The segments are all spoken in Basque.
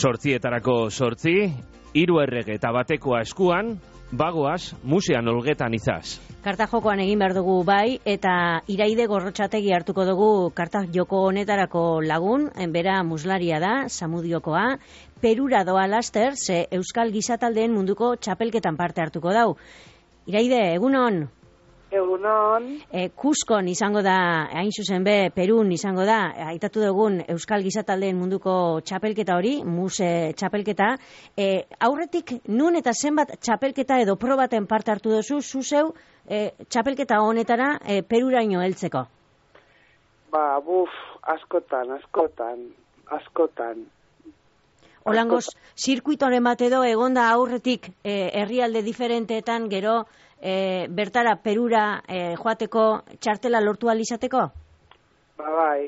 Sortzietarako sortzi, 3 errege eta batekoa eskuan, bagoaz, musean olgetan izaz. Karta jokoan egin behar dugu bai, eta Iraide Gorrotxategi hartuko dugu karta joko honetarako lagun, bera muslaria da, Samudiokoa, Perura doa laster, ze Euskal Gizataldeen munduko txapelketan parte hartuko dau. Iraide, egunon? Egunon. Kuskon izango da, hain zuzen be, Perun izango da, aitatu dugun Euskal Gizataldeen munduko txapelketa hori, muse txapelketa. Aurretik, nun eta zenbat txapelketa edo probaten parte hartu duzu, zuzeu txapelketa honetara Peruraino heltzeko? Askotan. Holangoz, zirkuitoren bat edo egonda aurretik herrialde diferenteetan gero bertara Perura joateko txartela lortu alizateko? Bai,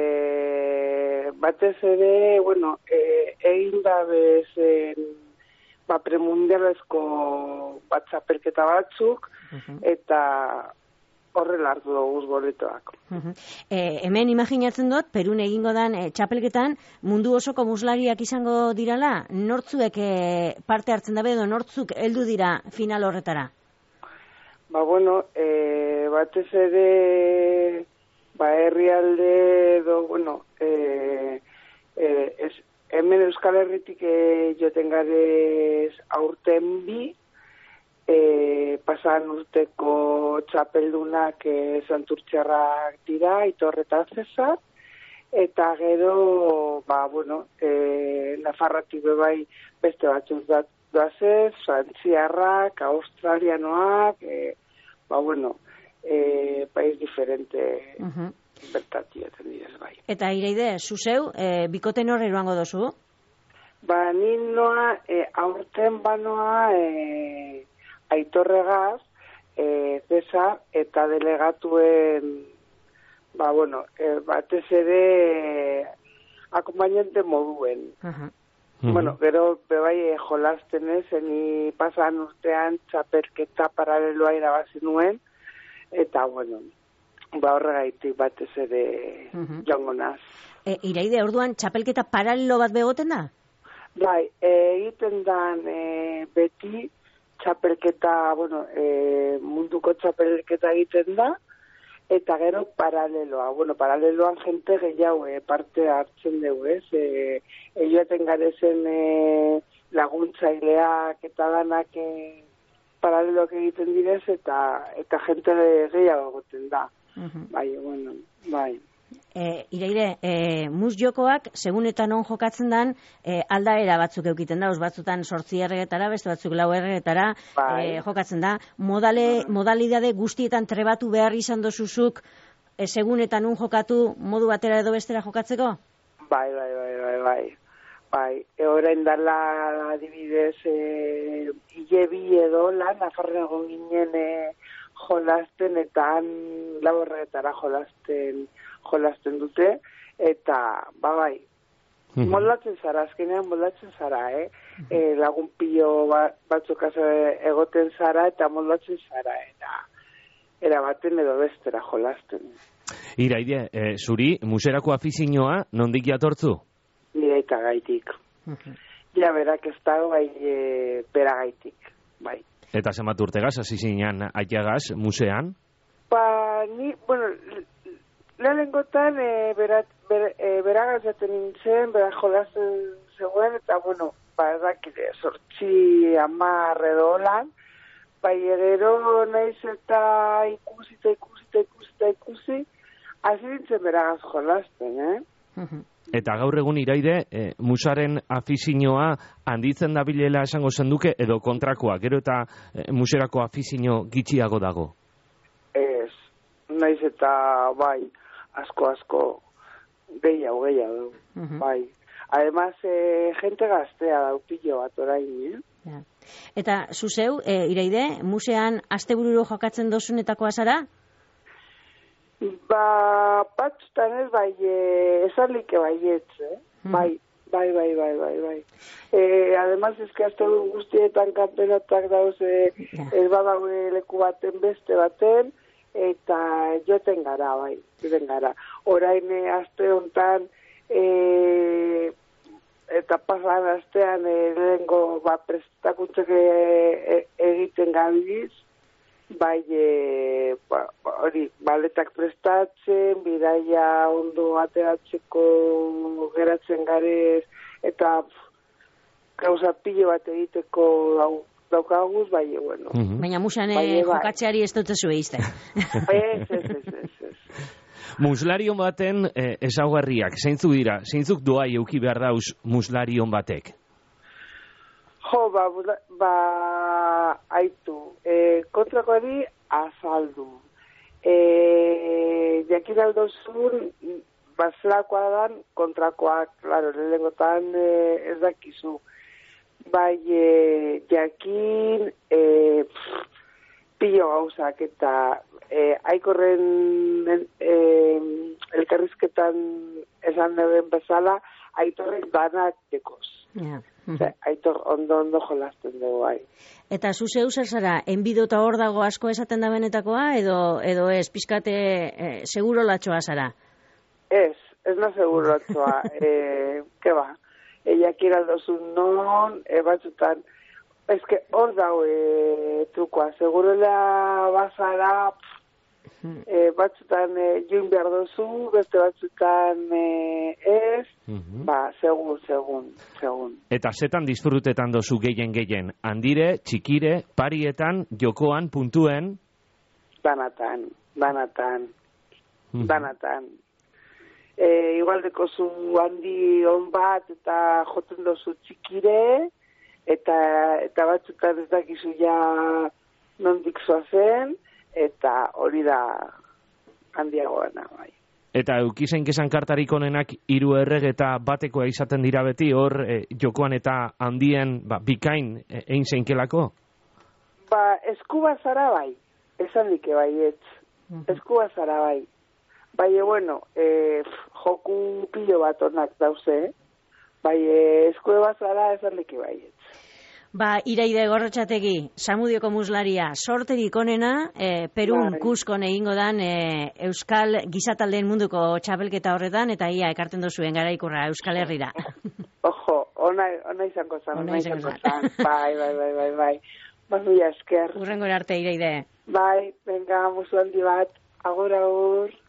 batez ere, egin dabez premundialezko bat txapelketa batzuk, eta horrela hartu dugu boletoak. Hemen imaginatzen dut, Perun egingo dan txapelketan, mundu osoko muslariak izango dirala, nortzuek parte hartzen dabe edo nortzuk heldu dira final horretara? Batez ere, herrialde edo, hemen Euskal Herritik joten garez aurten bi, pasan urteko txapeldunak Santurtziarrak dira, Aitor eta Cesar, eta gero, Nafarratik bebai beste batzuk doazez, Frantziarrak, Australianoak, país diferente bertatioetan direz bai. Eta Iraide, zuzeu, bikoten horre eroango dozu? Ni noa, aurten banoa Aitorregaz, Cesar, eta delegatuen, batez ere akompainante moduen. Gero bebai jolasten ni pasan urtean txapelketa paraleloa irabazi nuen, eta horregaitik batez ere joango naz. Iraide, orduan txapelketa paralelo bat begoten da? Bai, egiten dan beti txapelketa, munduko txapelketa egiten da, eta gero paraleloa. Paraleloan jente gehiago parte hartzen dugu, joaten garezen laguntzaileak eta danak paraleloak egiten direz, eta jente gehiago goten da. Bai. Iraire, mus jokoak, segun eta non jokatzen dan, aldaera batzuk eukiten da, batzutan 8 erregetara, beste batzuk 4 erregetara jokatzen da. Modalidade guztietan trebatu behar izan dozuzuk, segun eta non jokatu modu batera edo bestera jokatzeko? Bai. Orain dala adibidez, hilebi edo lan, Nafarroan egon ginen jolasten, eta han 4 erregetara jolasten dute, eta moldatzen zara, azkenean moldatzen zara, lagun pilo batzuk egoten zara, eta moldatzen zara, era baten edo bestera jolasten. Iraide, zuri, muserako afizioa nondik jatortzu? Nire eta gaitik. Ja, berak ez dago, bera gaitik, bai. Eta zenbat urtegaz, hasi zinean aiagaz, musean? Lehenengotan beragaz jaten nintzen, berak jolasten zegoen, eta badakide, 8, 10 edo holan, gero nahiz eta ikusi, hasi nintzen beragaz jolasten, Eta gaur egun Iraide, musaren afizioa handitzen dabilela esango zenduke, edo kontrakoa, gero eta muserako afizio gitxiago dago? Ez, nahiz eta asko gehiago, bai. Además, gente gaztea daupillo bat orain, Eta zuzeu, Iraide, musean astebururo jokatzen dozunetakoa zara? Batzutan ez, esalike baietz, bai. Además, asteburu guztietan kanpenatak dauz, ez badaue leku baten beste baten, eta joten gara, Orain aste hontan eta pasan astean lehengo prestakuntzak egiten gabiz, bai, hori, baletak prestatzen, bidaia ondo ateratzeko geratzen garez, eta gauza pilo bat egiteko daukaguz, bai, bueno. Baina musan jokatzeari ez dut zuen izten. Ez. Muslarion baten ezaugarriak, zeintzuk dira, zeintzuk doai euki behar dauz muslarion batek? Jo, aitu, kontrakoari azaldu. Jakin aldozun, zelakoa dan kontrakoak, klaro, lehengotan ez dakizu. Bai, jakin, pilo gauzak eta aikorren elkarrizketan esan deben bezala, aitorrek banak dekoz. Aitor ondo jolazten dugu, bai. Eta zu zeu zer zara, enbido eta hor dago asko esaten da benetakoa, edo ez, pizkate seguro latxoa zara? Ez na seguro latxoa, ke ba, jakin aldozun non, batzutan, ezke hor dago trukoa, segurela bazara, batzutan join behar dozu, beste batzutan ez, segun. Eta zetan disfrutetan dozu gehien, handire, txikire, parietan, jokoan, puntuen? Banatan. Igual dekozu handi on bat, eta joten dozu txikire, eta batzutan ez dakizu ja nondik zoazen, eta hori da handiagoena, bai. Eta eukizein kesan kartarik onenak 3 errege eta batekoa izaten dira beti, hor jokoan eta handien bikain egin zeinkelako? Eskuba zara bai, esan dike baietz. Eskuba zara bai. Bai, bueno, joku pilo bat onak dauze, bai, eskuba zara esan dike baietz. Iraide Gorrotxategi, Samudioko muslaria, sorterik onena, Perun kuskon egingo dan Euskal Gizataldeen munduko txapelketa horretan, eta ia ekarten dozuen garaikurra Euskal Herrira. Ojo, ona izango zan. Bai. Mila esker. Urrengora arte, Iraide. Bai, venga, musu handi bat, agur.